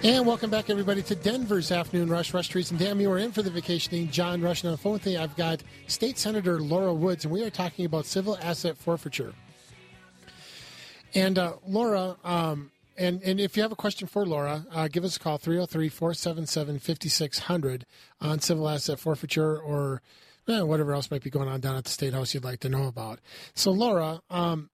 And welcome back, everybody, to Denver's Afternoon Rush. Rush, Teresa, and Dan, you are in for the vacationing John Rush. And on the phone with me, I've got State Senator Laura Woods, and we are talking about civil asset forfeiture. And Laura, and if you have a question for Laura, give us a call, 303-477-5600 on civil asset forfeiture or whatever else might be going on down at the State House you'd like to know about. So, Laura,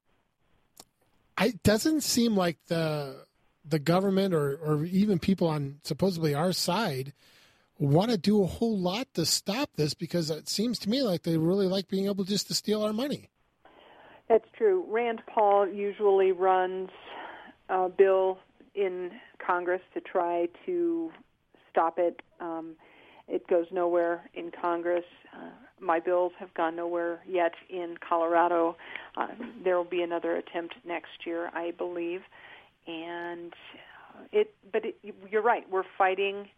it doesn't seem like the government or even people on supposedly our side want to do a whole lot to stop this, because it seems to me like they really like being able just to steal our money. That's true. Rand Paul usually runs a bill in Congress to try to stop it. It goes nowhere in Congress. My bills have gone nowhere yet in Colorado. There will be another attempt next year, I believe. And you're right. We're fighting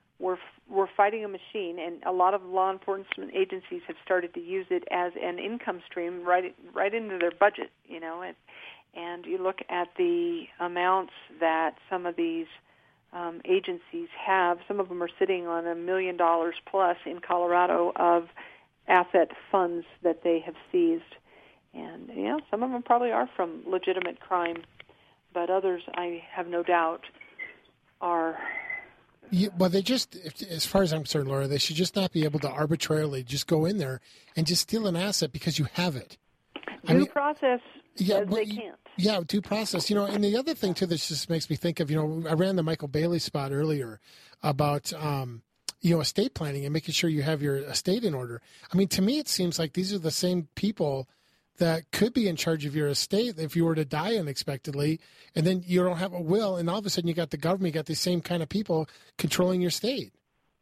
a machine, and a lot of law enforcement agencies have started to use it as an income stream right into their budget. And you look at the amounts that some of these agencies have. Some of them are sitting on $1 million plus in Colorado of asset funds that they have seized, and some of them probably are from legitimate crime. But others, I have no doubt, are... Yeah, well, they just, as far as I'm concerned, Laura, they should just not be able to arbitrarily just go in there and just steal an asset because you have it. Due process says they can't. Yeah, due process. And the other thing, too, that just makes me think of, I ran the Michael Bailey spot earlier about, estate planning and making sure you have your estate in order. I mean, to me, it seems like these are the same people that could be in charge of your estate if you were to die unexpectedly, and then you don't have a will, and all of a sudden you got the government, you got the same kind of people controlling your state.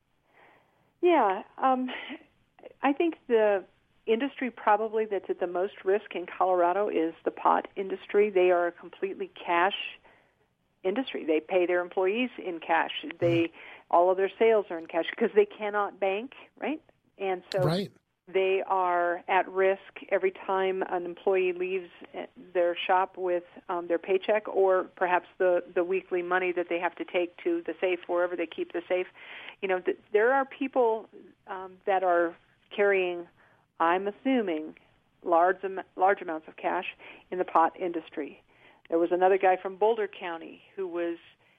Yeah, I think the industry probably that's at the most risk in Colorado is the pot industry. They are a completely cash industry. They pay their employees in cash. All of their sales are in cash because they cannot bank, right? And so right. They are at risk every time an employee leaves their shop with their paycheck, or perhaps the weekly money that they have to take to the safe, wherever they keep the safe. There are people that are carrying, I'm assuming, large amounts of cash in the pot industry. There was another guy from Boulder County who was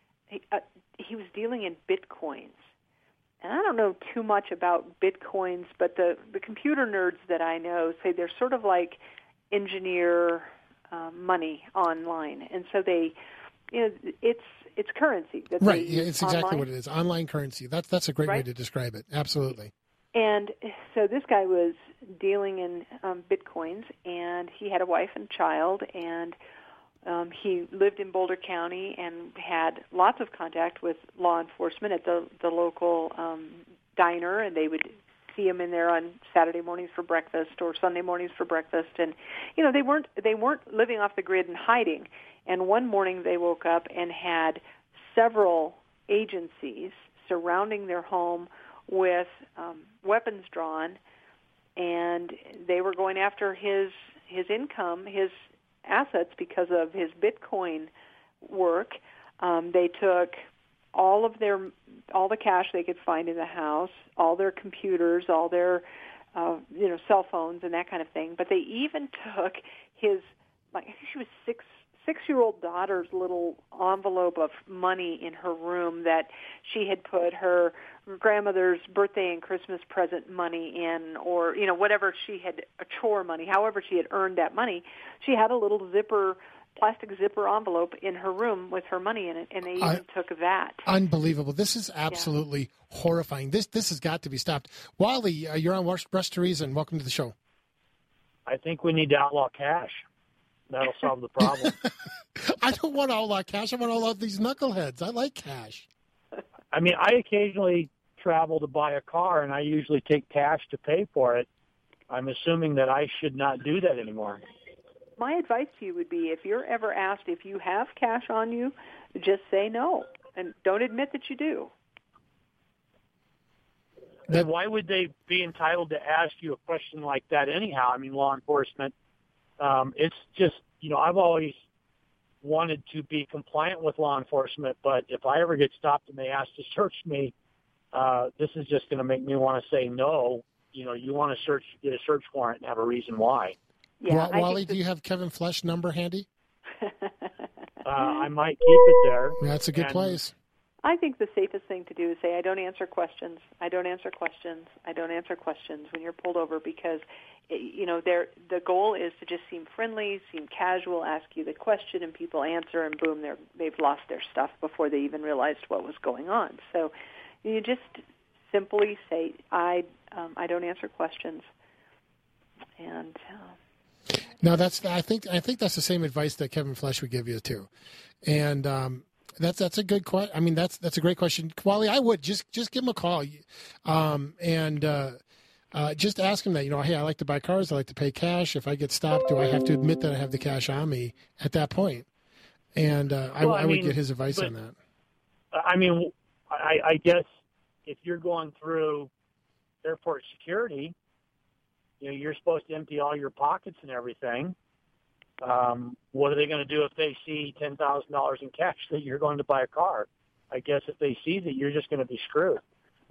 he was dealing in Bitcoins. And I don't know too much about Bitcoins, but the computer nerds that I know say they're sort of like engineer money online, and so they, it's currency. That right, yeah, it's exactly online. what it is. Online currency. That's a great way to describe it. Absolutely. And so this guy was dealing in Bitcoins, and he had a wife and child, and he lived in Boulder County and had lots of contact with law enforcement at the local diner, and they would see him in there on Saturday mornings for breakfast or Sunday mornings for breakfast. And they weren't living off the grid and hiding. And one morning they woke up and had several agencies surrounding their home with weapons drawn, and they were going after his income, his assets, because of his Bitcoin work. They took all the cash they could find in the house, all their computers, all their cell phones and that kind of thing. But they even took his, I think she was six-year-old daughter's little envelope of money in her room that she had put her grandmother's birthday and Christmas present money in, or whatever she had, a chore money, however she had earned that money. She had a little plastic zipper envelope in her room with her money in it, and they even took that. Unbelievable. This is absolutely horrifying. This has got to be stopped. Wally, you're on Rush Teresa, and welcome to the show. I think we need to outlaw cash. That'll solve the problem. I don't want to outlaw cash. I want to outlaw these knuckleheads. I like cash. I mean, I occasionally travel to buy a car, and I usually take cash to pay for it. I'm assuming that I should not do that anymore. My advice to you would be, if you're ever asked if you have cash on you, just say no, and don't admit that you do. Then why would they be entitled to ask you a question like that anyhow? I mean, law enforcement, it's just, I've always wanted to be compliant with law enforcement, but if I ever get stopped and they ask to search me, this is just going to make me want to say no. You know, you want to get a search warrant and have a reason why. Yeah, Wally, do you have Kevin Flesh number handy? I might keep it there. That's a good place. I think the safest thing to do is say, I don't answer questions. I don't answer questions. I don't answer questions when you're pulled over, because, you know, the goal is to just seem friendly, seem casual, ask you the question, and people answer, and boom, they've lost their stuff before they even realized what was going on. So you just simply say, I don't answer questions. And no, I think that's the same advice that Kevin Flesh would give you too, and that's a good question. I mean, that's a great question, Wally. I would just give him a call, and just ask him that. You know, hey, I like to buy cars. I like to pay cash. If I get stopped, do I have to admit that I have the cash on me at that point? And I would get his advice on that. I mean, I guess if you're going through airport security, you know, you're supposed to empty all your pockets and everything. What are they going to do if they see $10,000 in cash that you're going to buy a car? I guess if they see that, you're just going to be screwed.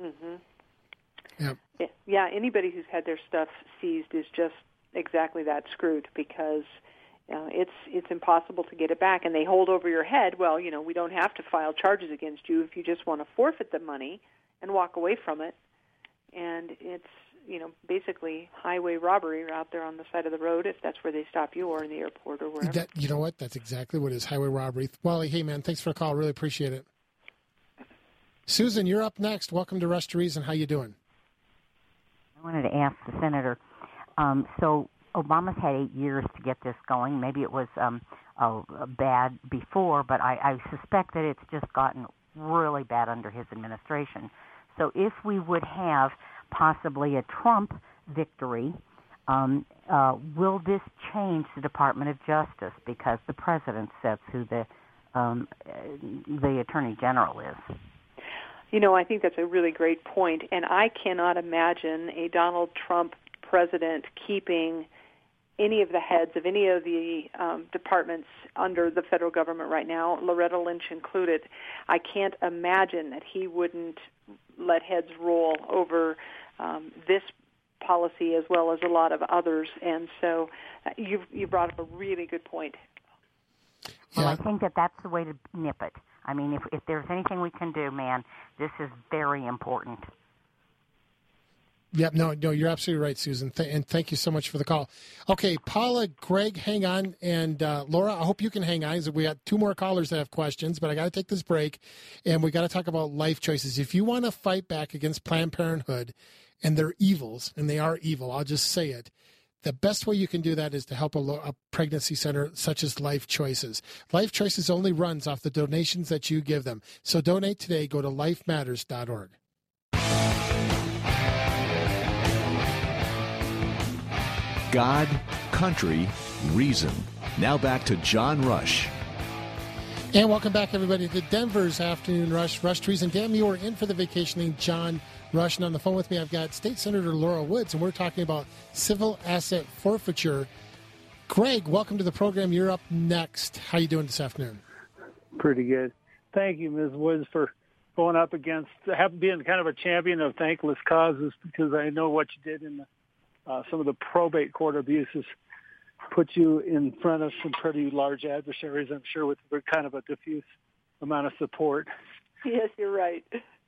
Mm-hmm. Yep. Yeah, anybody who's had their stuff seized is just exactly that, screwed, because it's impossible to get it back, and they hold over your head. Well, you know, we don't have to file charges against you if you just want to forfeit the money and walk away from it. And it's, you know, basically highway robbery out there on the side of the road, if that's where they stop you, or in the airport or wherever. You know what? That's exactly what it is, highway robbery. Wally, hey, man, thanks for the call. Really appreciate it. Susan, you're up next. Welcome to Rush to Reason. How you doing? I wanted to ask the senator, so Obama's had 8 years to get this going. Maybe it was bad before, but I suspect that it's just gotten really bad under his administration. So if we would have possibly a Trump victory, will this change the Department of Justice, because the president sets who the Attorney General is? You know, I think that's a really great point, and I cannot imagine a Donald Trump president keeping any of the heads of any of the departments under the federal government right now, Loretta Lynch included. I can't imagine that he wouldn't let heads roll over this policy as well as a lot of others. And so you brought up a really good point. Well, I think that's the way to nip it. I mean, if there's anything we can do, man, this is very important. Yep, no, you're absolutely right, Susan, and thank you so much for the call. Okay, Paula, Greg, hang on, and Laura, I hope you can hang on. We got two more callers that have questions, but I got to take this break, and we got to talk about life choices. If you want to fight back against Planned Parenthood and their evils, and they are evil, I'll just say it, the best way you can do that is to help a pregnancy center such as Life Choices. Life Choices only runs off the donations that you give them. So donate today. Go to lifematters.org. God, country, reason. Now back to John Rush. And welcome back, everybody, to Denver's Afternoon Rush. Rush to Reason. Dan Muir in for the vacationing John Rush. And on the phone with me, I've got State Senator Laura Woods, and we're talking about civil asset forfeiture. Greg, welcome to the program. You're up next. How you doing this afternoon? Pretty good. Thank you, Ms. Woods, for going up against, being kind of a champion of thankless causes, because I know what you did in some of the probate court abuses put you in front of some pretty large adversaries, I'm sure, with kind of a diffuse amount of support. Yes, you're right.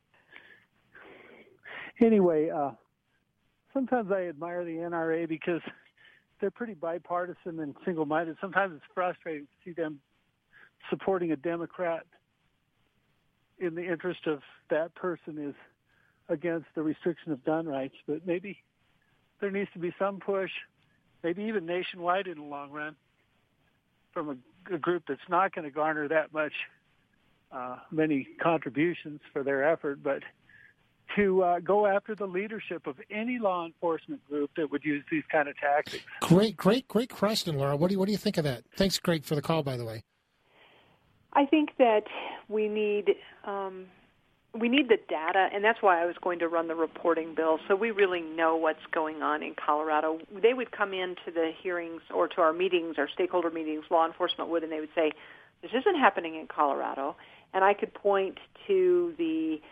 Anyway, sometimes I admire the NRA because they're pretty bipartisan and single-minded. Sometimes it's frustrating to see them supporting a Democrat in the interest of that person is against the restriction of gun rights. But maybe there needs to be some push, maybe even nationwide in the long run, from a group that's not going to garner that much, many contributions for their effort, but to go after the leadership of any law enforcement group that would use these kind of tactics. Great question, Laura. What do you think of that? Thanks, Greg, for the call, by the way. I think that we need the data, and that's why I was going to run the reporting bill, so we really know what's going on in Colorado. They would come into the hearings or to our meetings, our stakeholder meetings, law enforcement would, and they would say, this isn't happening in Colorado. And I could point to the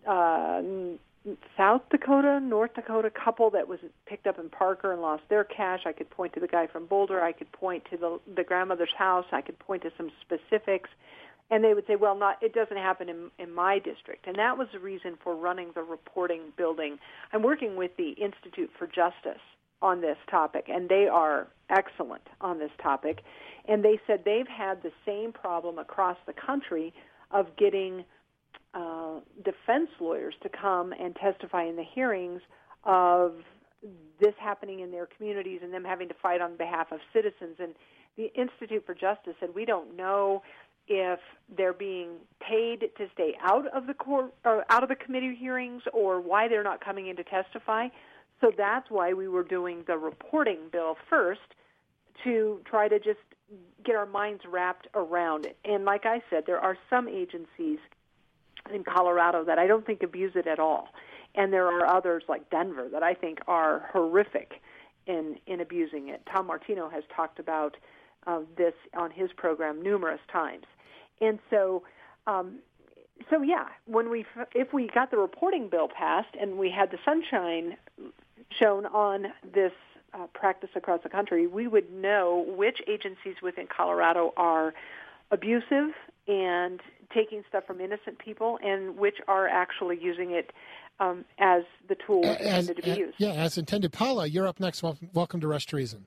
South Dakota, North Dakota couple that was picked up in Parker and lost their cash. I could point to the guy from Boulder. I could point to the grandmother's house. I could point to some specifics. And they would say, well, it doesn't happen in my district. And that was the reason for running the reporting building. I'm working with the Institute for Justice on this topic, and they are excellent on this topic. And they said they've had the same problem across the country of getting defense lawyers to come and testify in the hearings of this happening in their communities and them having to fight on behalf of citizens. And the Institute for Justice said, we don't know if they're being paid to stay out of the court or out of the committee hearings or why they're not coming in to testify. So that's why we were doing the reporting bill first, to try to just get our minds wrapped around it. And like I said, there are some agencies in Colorado that I don't think abuse it at all. And there are others like Denver that I think are horrific in abusing it. Tom Martino has talked about this on his program numerous times. And so yeah, if we got the reporting bill passed and we had the sunshine shown on this practice across the country, we would know which agencies within Colorado are abusive and taking stuff from innocent people and which are actually using it as the tool intended to be used. Yeah, as intended. Paula, you're up next. Welcome to Rush to Reason.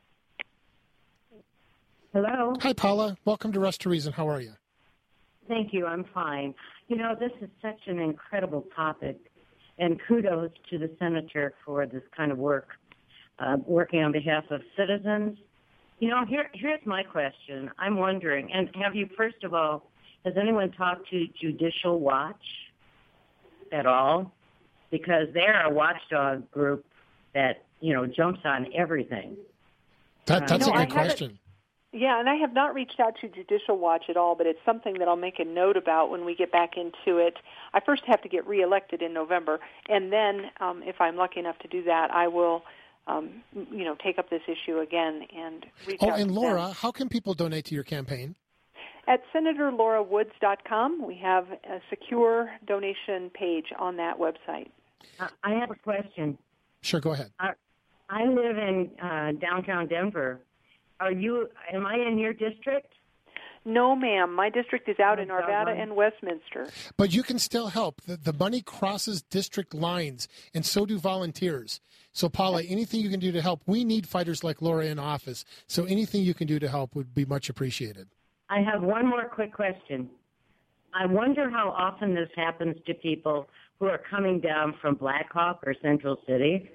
Hello. Hi, Paula. Welcome to Rush to Reason. How are you? Thank you. I'm fine. You know, this is such an incredible topic, and kudos to the senator for this kind of work, working on behalf of citizens. You know, here's my question. I'm wondering, and first of all, has anyone talked to Judicial Watch at all? Because they're a watchdog group that, jumps on everything. That's a good question. Yeah, and I have not reached out to Judicial Watch at all, but it's something that I'll make a note about when we get back into it. I first have to get reelected in November, and then if I'm lucky enough to do that, I will, take up this issue again and reach out to them. Oh, and Laura, how can people donate to your campaign? At SenatorLauraWoods.com, we have a secure donation page on that website. I have a question. Sure, go ahead. I live in downtown Denver. Am I in your district? No, ma'am. My district is out in Arvada and Westminster. But you can still help. The money crosses district lines, and so do volunteers. So, Paula, anything you can do to help. We need fighters like Laura in office, so anything you can do to help would be much appreciated. I have one more quick question. I wonder how often this happens to people who are coming down from Blackhawk or Central City.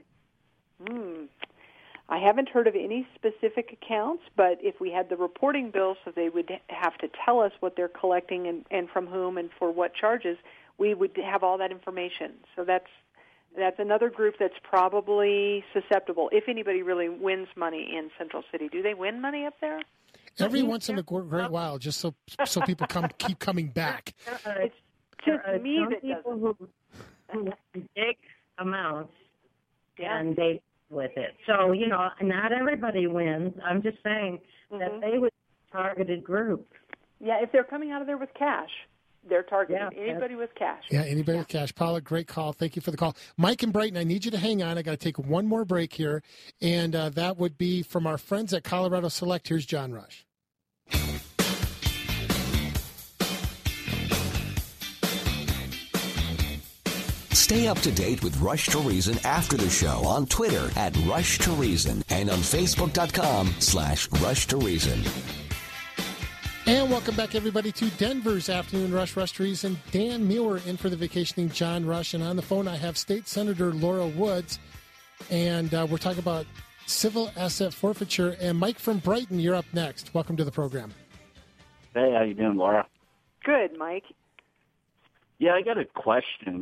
I haven't heard of any specific accounts, but if we had the reporting bill so they would have to tell us what they're collecting and from whom and for what charges, we would have all that information. So that's another group that's probably susceptible, if anybody really wins money in Central City. Do they win money up there? Every once in a great while, just so people keep coming back. It's just me that people who big amounts, and they with it. So, not everybody wins. I'm just saying that they would be a targeted group. Yeah, if they're coming out of there with cash, they're targeting anybody with cash. Yeah, anybody with cash. Paula, great call. Thank you for the call. Mike and Brighton, I need you to hang on. I got to take one more break here, and that would be from our friends at Colorado Select. Here's John Rush. Stay up to date with Rush to Reason after the show on Twitter at Rush to Reason and on Facebook.com/Rush to Reason. And welcome back, everybody, to Denver's Afternoon Rush to Reason. Dan Muir in for the vacationing John Rush. And on the phone, I have State Senator Laura Woods. And we're talking about civil asset forfeiture. And Mike from Brighton, you're up next. Welcome to the program. Hey, how you doing, Laura? Good, Mike. Yeah, I got a question.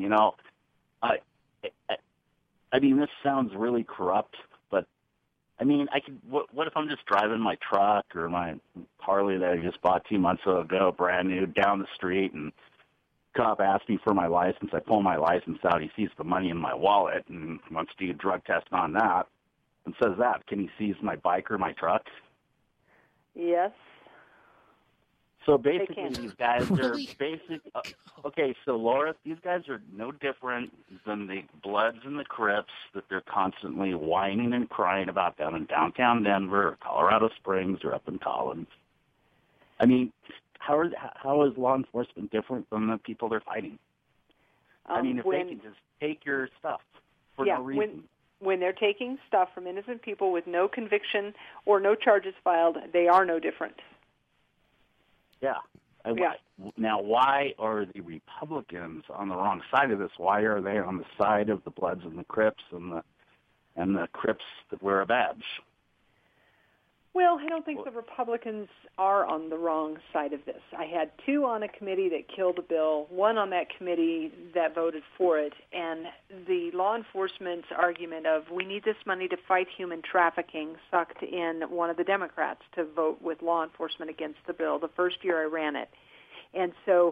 I mean, this sounds really corrupt, but I mean, what if I'm just driving my truck or my Harley that I just bought 2 months ago, brand new, down the street, and cop asks me for my license. I pull my license out. He sees the money in my wallet and wants to do a drug test on that and says that. Can he seize my bike or my truck? Yes. So basically, can't. these guys Really? are basic. Okay, so Laura, these guys are no different than the Bloods and the Crips that they're constantly whining and crying about down in downtown Denver, or Colorado Springs, or up in Collins. I mean, how is law enforcement different from the people they're fighting? I mean, if they can just take your stuff for no reason. When they're taking stuff from innocent people with no conviction or no charges filed, they are no different. Yeah. Now, why are the Republicans on the wrong side of this? Why are they on the side of the Bloods and the Crips and the Crips that wear a badge? Well, I don't think the Republicans are on the wrong side of this. I had two on a committee that killed a bill, one on that committee that voted for it, and the law enforcement's argument of we need this money to fight human trafficking sucked in one of the Democrats to vote with law enforcement against the bill the first year I ran it. And so,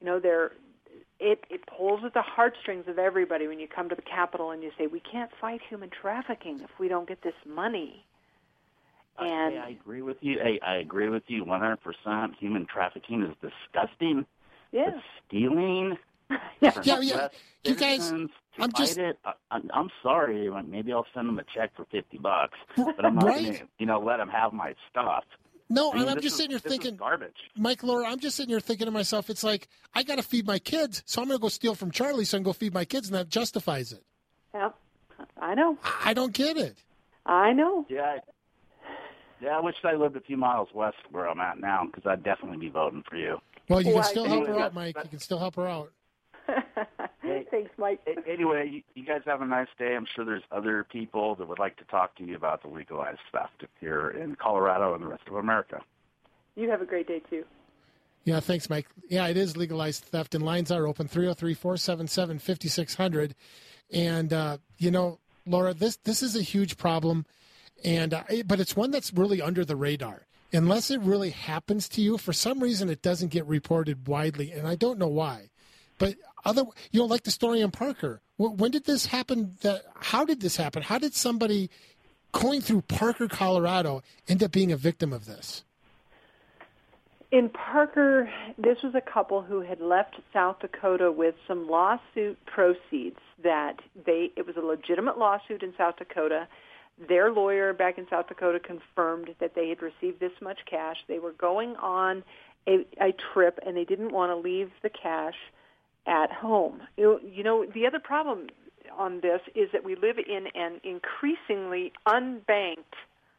it pulls at the heartstrings of everybody when you come to the Capitol and you say, we can't fight human trafficking if we don't get this money. And I agree with you. I agree with you 100%. Human trafficking is disgusting. Yeah. It's stealing. Yeah. You guys, I'm sorry. Maybe I'll send them a check for $50, but I'm not going to, let them have my stuff. No, I mean, I'm just sitting here thinking, garbage. Mike, Laura, I'm just sitting here thinking to myself, it's like, I got to feed my kids, so I'm going to go steal from Charlie so I can go feed my kids, and that justifies it. Yeah, I know. I don't get it. I know. Yeah, I wish I lived a few miles west of where I'm at now, because I'd definitely be voting for you. Well, you can still help her out, Mike. You can still help her out. Thanks, Mike. Anyway, you guys have a nice day. I'm sure there's other people that would like to talk to you about the legalized theft if you're in Colorado and the rest of America. You have a great day, too. Yeah, thanks, Mike. Yeah, it is legalized theft, and lines are open, 303-477-5600. And, Laura, this is a huge problem, but it's one that's really under the radar. Unless it really happens to you, for some reason it doesn't get reported widely, and I don't know why. But like the story in Parker. When did this happen? How did this happen? How did somebody going through Parker, Colorado, end up being a victim of this? In Parker, this was a couple who had left South Dakota with some lawsuit proceeds it was a legitimate lawsuit in South Dakota. Their lawyer back in South Dakota confirmed that they had received this much cash. They were going on a trip, and they didn't want to leave the cash at home. The other problem on this is that we live in an increasingly unbanked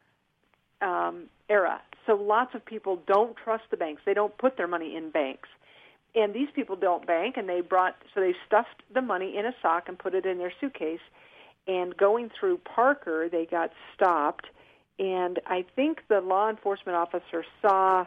era. So lots of people don't trust the banks. They don't put their money in banks. And these people don't bank, and they stuffed the money in a sock and put it in their suitcase. And going through Parker, they got stopped. And I think the law enforcement officer saw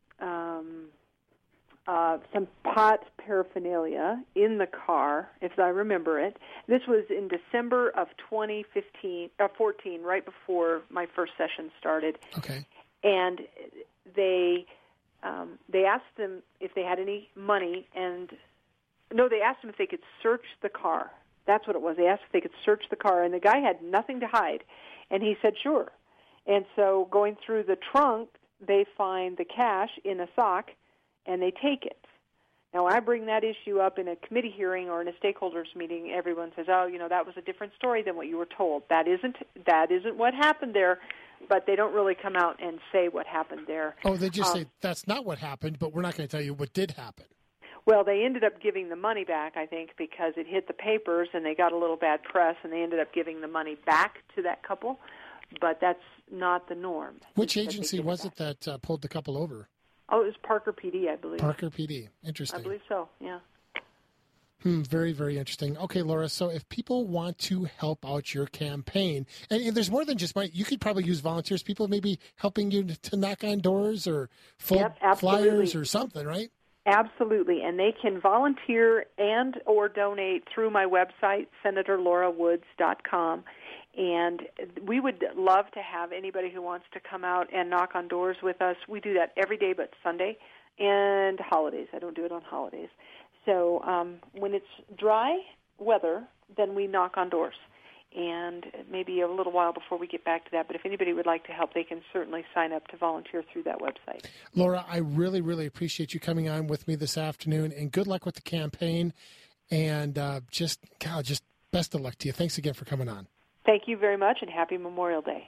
some pot paraphernalia in the car, if I remember it. This was in December of 2014, right before my first session started. Okay. And they asked them if they had any money, they asked them if they could search the car. That's what it was. They asked if they could search the car, and the guy had nothing to hide, and he said sure. And so going through the trunk, they find the cash in a sock, and they take it. Now, when I bring that issue up in a committee hearing or in a stakeholders meeting, everyone says, that was a different story than what you were told. That isn't what happened there, but they don't really come out and say what happened there. Oh, they just say, that's not what happened, but we're not going to tell you what did happen. Well, they ended up giving the money back, I think, because it hit the papers and they got a little bad press, and they ended up giving the money back to that couple, but that's not the norm. Which agency was it that pulled the couple over? Oh, it was Parker PD, I believe. Parker PD. Interesting. I believe so, yeah. Very, very interesting. Okay, Laura, so if people want to help out your campaign, and there's more than just money, you could probably use volunteers, people maybe helping you to knock on doors or fold flyers or something, right? Absolutely, and they can volunteer and or donate through my website, SenatorLauraWoods.com. And we would love to have anybody who wants to come out and knock on doors with us. We do that every day but Sunday and holidays. I don't do it on holidays. So when it's dry weather, then we knock on doors. and maybe a little while before we get back to that. But if anybody would like to help, they can certainly sign up to volunteer through that website. Laura, I really, really appreciate you coming on with me this afternoon, and good luck with the campaign. And just best of luck to you. Thanks again for coming on. Thank you very much, and happy Memorial Day.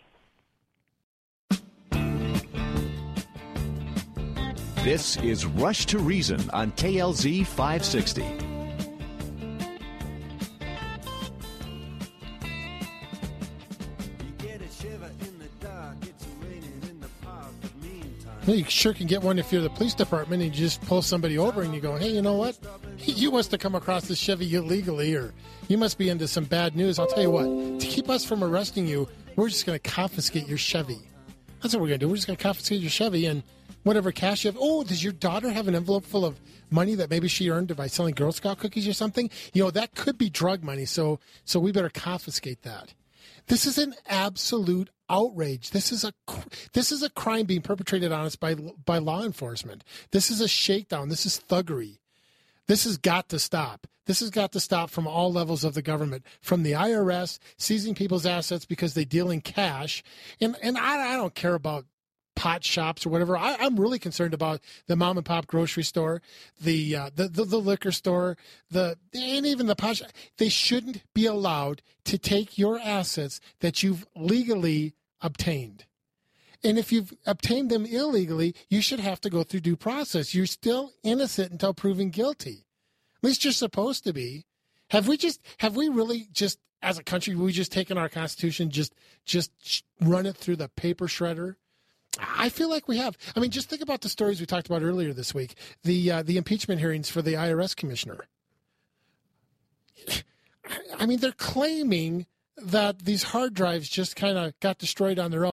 This is Rush to Reason on KLZ 560. Well, you sure can get one if you're the police department and you just pull somebody over and you go, hey, you know what? You must have come across this Chevy illegally, or you must be into some bad news. I'll tell you what, to keep us from arresting you, we're just going to confiscate your Chevy. That's what we're going to do. We're just going to confiscate your Chevy and whatever cash you have. Oh, does your daughter have an envelope full of money that maybe she earned by selling Girl Scout cookies or something? You know, that could be drug money, so we better confiscate that. This is an absolute outrage. This is a crime being perpetrated on us by law enforcement. This is a shakedown. This is thuggery. This has got to stop. This has got to stop from all levels of the government, from the IRS seizing people's assets because they deal in cash. And I don't care about pot shops or whatever. I'm really concerned about the mom and pop grocery store, the liquor store, and even the pot shop. They shouldn't be allowed to take your assets that you've legally obtained. And if you've obtained them illegally, you should have to go through due process. You're still innocent until proven guilty. At least you're supposed to be. Have we really just, as a country, we just taken our Constitution, just run it through the paper shredder? I feel like we have. I mean, just think about the stories we talked about earlier this week, the impeachment hearings for the IRS commissioner. I mean, they're claiming that these hard drives just kind of got destroyed on their own.